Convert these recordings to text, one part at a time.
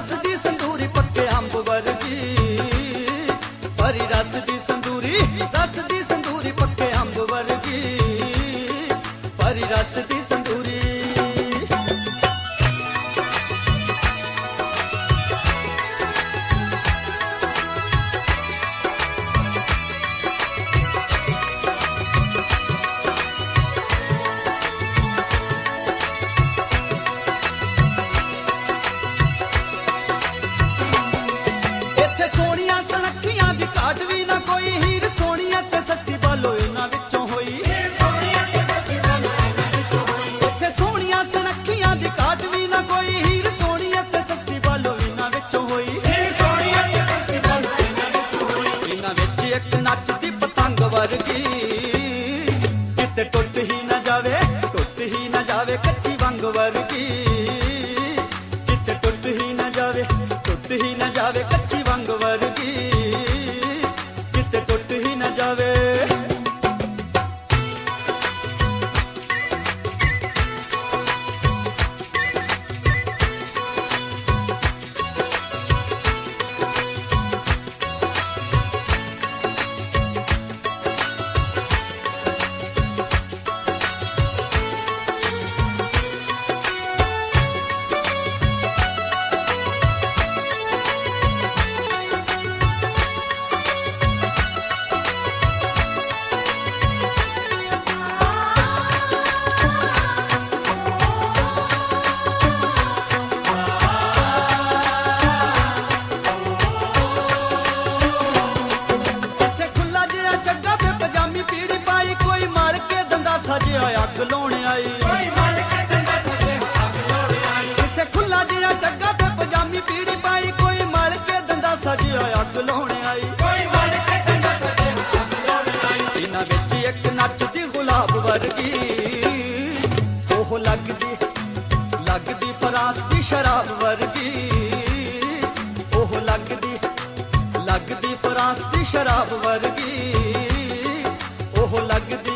रस दी संदूरी पक्के अंब वर्गी, परी रस दी संदूरी पक्के अंब वर्गी, परी रस दी संदूरी। किते टुट ही न जावे कच्ची वंग वर्गी, किते टुट ही न जावे कच्ची वंग वर्गी, किते टुट ही न जावे। अग लाने आई किसे खुला जिहा चग्गा ते पजामी पीड़ी पाई, कोई मल के दंदा सजिया अग लाने आई। इन्हां विच इक नचदी गुलाब वर्गी, ओह लगदी फरास दी शराब वर्गी, ओह लगदी फरास दी शराब वर्गी, ओह लगदी।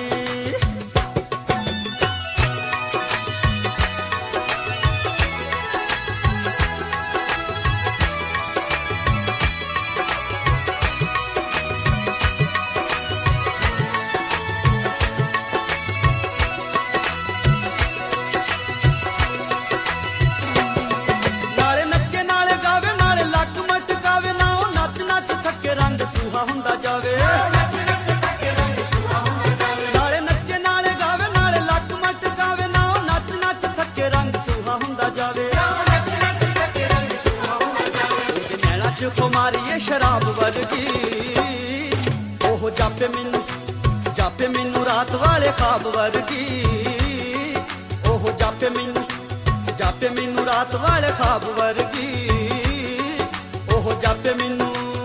खुमारी शराब वर्गी, ओह जापे मैनू रात वाले ख्वाब वर्गी, ओह जापे मैनू रात वाले ख्वाब वर्गी, ओह जापे मैनू।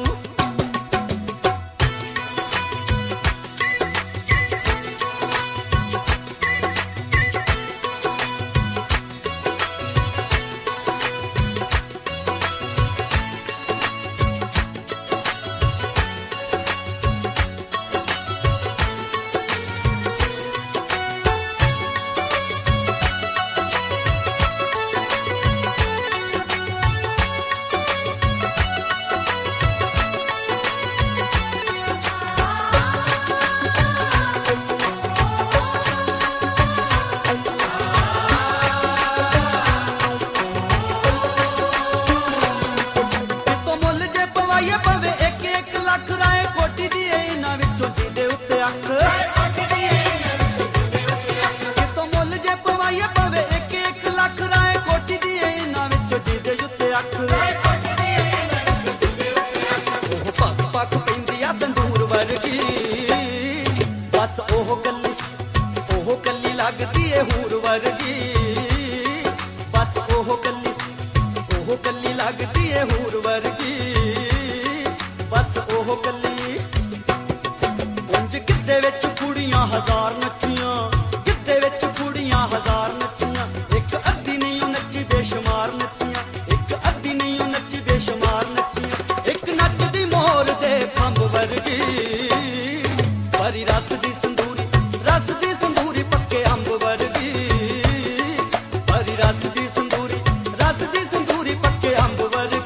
बस ओह कल्ली लगदी है हूर वर्गी, बस ओह कल्ली लगदी है हूर वर्गी, बस ओह कल्ली। उंज गिद्धे विच कुड़ियां हजार नच्चियां, गिद्धे विच कुड़ियां हजार नच्चियां, एक अद्धी नहीं नच्ची बेशुमार नच्चियां, एक अद्धी नहीं नच्ची बेशुमार नच्चियां, एक नचदी मोर दे खंभ वर्गी, परी रस दी संदूरी पक्के अंब वर्गी, परी रस दी संदूरी पक्के अंब वर्गी।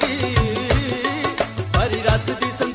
ਦੱਸਦੀ